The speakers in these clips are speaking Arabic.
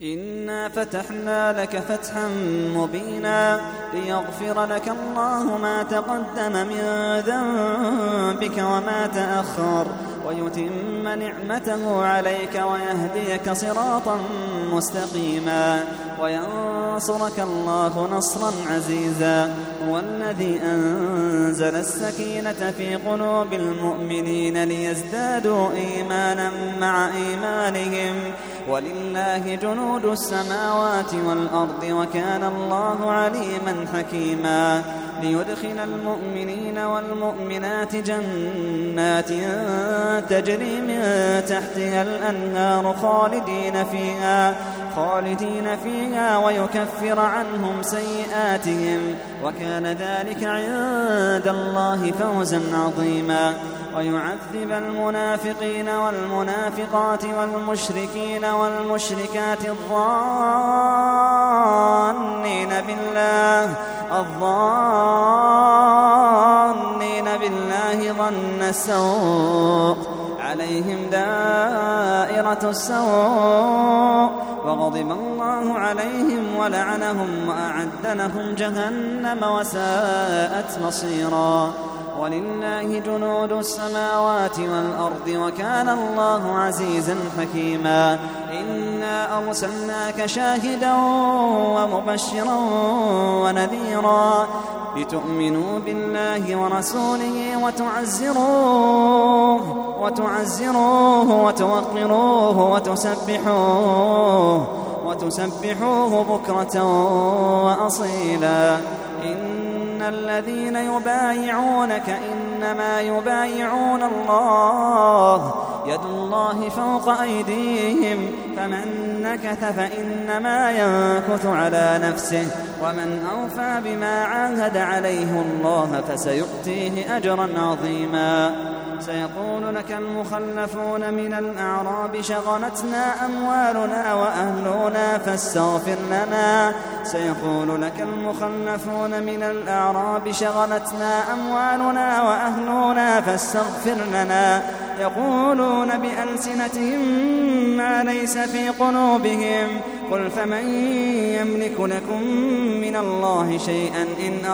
إنا فتحنا لك فتحا مبينا ليغفر لك الله ما تقدم من ذنبك وما تأخر ويتم نعمته عليك ويهديك صراطا مستقيما وينصرك الله نصرا عزيزا. هو الذي أنزل السكينة في قلوب المؤمنين ليزدادوا إيمانا مع إيمانهم ولله جنود السماوات والأرض وكان الله عليما حكيما. ليدخل المؤمنين والمؤمنات جنات تجري من تحتها الأنهار خالدين فيها ويكفر عنهم سيئاتهم وكان ذلك عند الله فوزا عظيما. ويعذب المنافقين والمنافقات والمشركين والمشركات الظانين بالله ظن السوء عليهم دائرة السوء وغضب الله عليهم ولعنهم وأعد لهم جهنم وساءت مصيرا. ولله جنود السماوات والأرض وكان الله عزيزا حكيما. إنا أرسلناك شاهدا ومبشرا ونذيرا لتؤمنوا بالله ورسوله وتعزروه وتوقروه وتسبحوه بكرة وأصيلا. إن الذين يبايعونك إنما يبايعون الله يد الله فوق أيديهم فمن نكث فإنما ينكث على نفسه ومن أوفى بما عاهد عليه الله فسيؤتيه أجرا عظيما. سيقول لك المخلفون من الأعراب شغلتنا أموالنا وأهلنا فاستغفر لنا يقولون بألسنتهم ما ليس في قلوبهم قل فمن يملك لكم من الله شيئا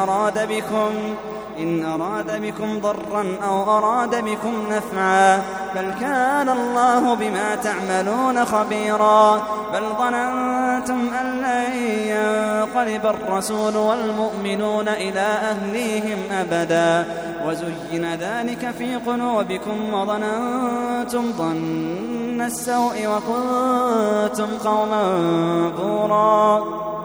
إن أراد بكم ضرا أو أراد بكم نفعا بل كان الله بما تعملون خبيرا. بل ظننتم أن لن ينقلب الرسول والمؤمنون إلى أهليهم أبدا وزين ذلك في قلوبكم وظننتم ظن السوء وكنتم قوما بورا.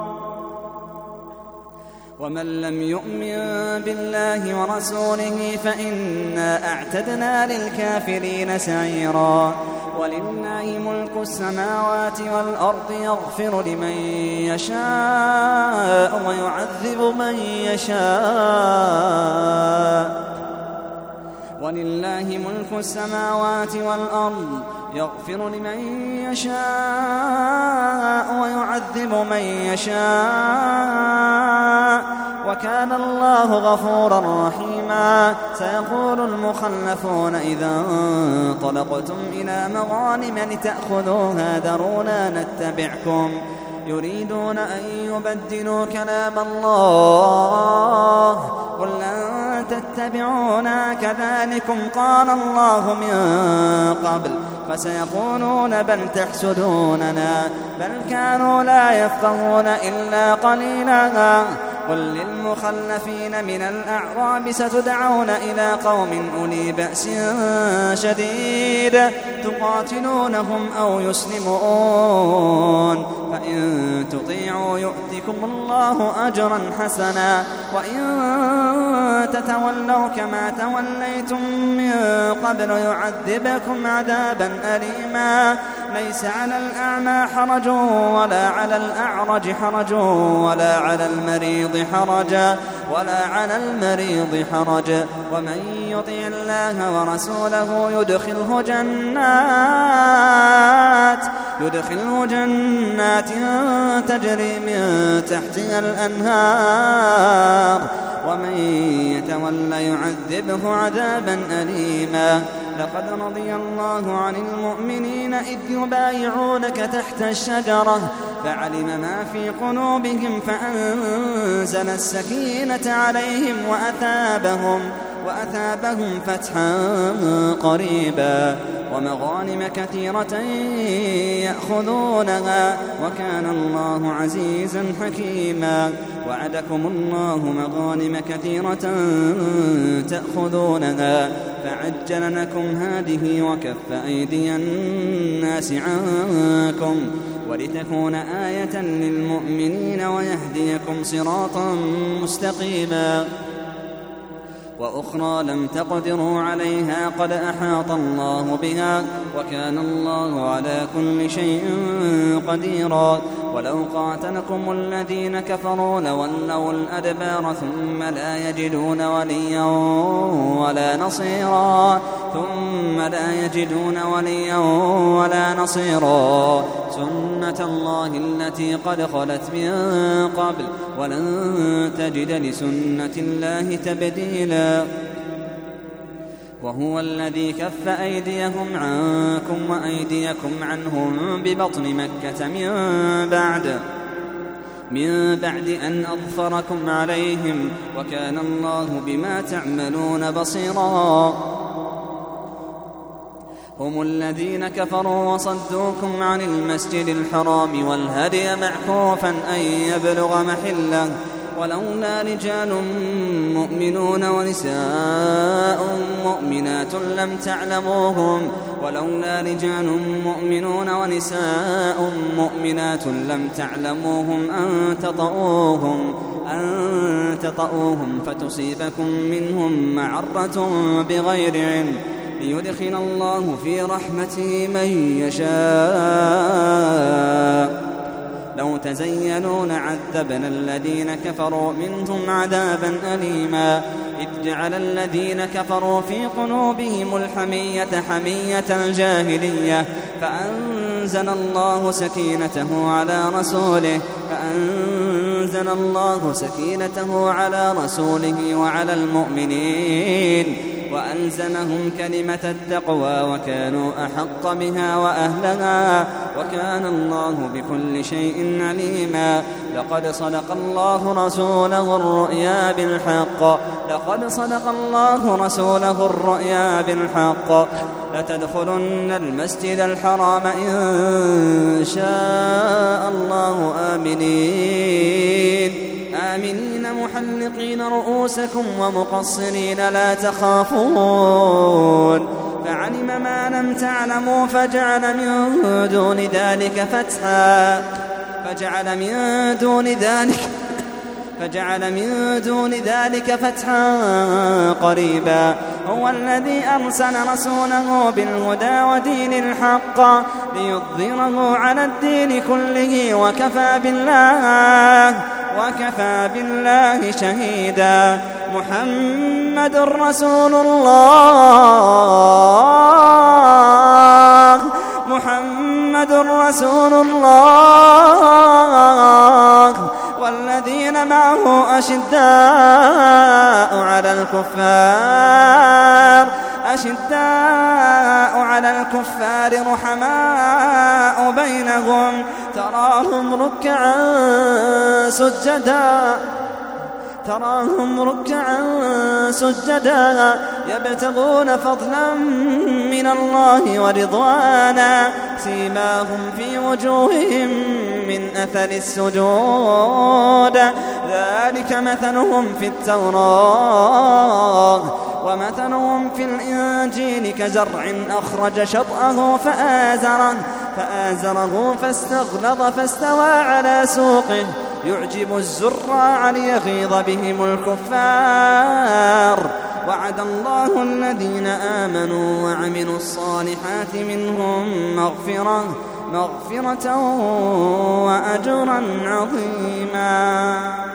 ومن لم يؤمن بالله ورسوله فإنا أعتدنا للكافرين سعيرا. ولله ملك السماوات والأرض يغفر لمن يشاء ويعذب من يشاء. ولله ملك السماوات والأرض يغفر لمن يشاء ويعذب من يشاء وكان الله غفورا رحيما. سيقول المخلفون إذا انطلقتم إلى مغانم لتأخذوها ذرونا نتبعكم يريدون أن يبدلوا كلام الله قل لن تتبعونا كذلكم قال الله من قبل فسيقولون بل تحسدوننا بل كانوا لا يفقهون إلا قليلا. قل للمخلفين من الأعراب ستدعون إلى قوم أولي بأس شديد تقاتلونهم أو يسلمون فإن تطيعوا يؤتكم الله أجرا حسنا وإن تتولوا كما توليتم من قبل يعذبكم عذابا أليما. ليس على الأعمى حرج ولا على الأعرج حرج ولا على المريض حرج ومن يطع الله ورسوله يدخله جنات تجري من تحتها الأنهار ومن يتولى يعذبه عذابا أليما. لقد رضي الله عن المؤمنين إذ يبايعونك تحت الشجرة فعلم ما في قلوبهم فأنزل السكينة عليهم وأثابهم فتحا قريبا ومغانم كثيرة يأخذونها وكان الله عزيزا حكيما. وعدكم الله مغانم كثيرة تأخذونها فعجل لكم هذه وكف أيدي الناس عنكم ولتكون آية للمؤمنين ويهديكم صراطا مستقيما. وأخرى لم تقدروا عليها قد أحاط الله بها وكان الله على كل شيء قديرا. ولو قاتلكم الذين كفروا لولوا الأدبار ثم لا يجدون وليا ولا نصيرا سنة الله التي قد خلت من قبل ولن تجد لسنة الله تبديلا. وهو الذي كف أيديهم عنكم وأيديكم عنهم ببطن مكة من بعد أن أظفركم عليهم وكان الله بما تعملون بصيرا. هم الذين كفروا وصدوكم عن المسجد الحرام والهدي معكوفا أن يبلغ محله ولولا رجال مؤمنون ونساء مؤمنات لم تعلموهم أن تطؤوهم فتصيبكم منهم معرة بغير علم ليدخل الله في رحمته من يشاء. لو تزينوا لعذبنا الذين كفروا منهم عذابا أليما. إذ جعل الذين كفروا في قلوبهم الحمية حمية الجاهلية فأنزل الله سكينته على رسوله وعلى المؤمنين وألزمهم كلمة التقوى وكانوا أحق بها وأهلها وكان الله بكل شيء عليما. لقد صدق الله رسوله الرؤيا بالحق لتدخلن المسجد الحرام إن شاء الله آمنين محلقين رؤوسكم ومقصرين لا تخافون فعلم ما لم تعلموا فجعل من دون ذلك فتحا قريبا. هو الذي أرسل رسوله بالهدى ودين الحق ليظهره على الدين كله وكفى بالله شهيدا. محمد رسول الله والذين معه أشداء على الكفار رحماء بينهم تراهم ركعا سجدا يبتغون فضلا من الله ورضوانا سيماهم في وجوههم من أثر السجود ذلك مثلهم في التوراة ومثلهم في الإنجيل كزرع أخرج شطأه فآزره فاستغلظ فاستوى على سوقه يعجب الزراع ليغيظ بهم الكفار. وعد الله الذين آمنوا وعملوا الصالحات منهم مغفرة وأجرا عظيما.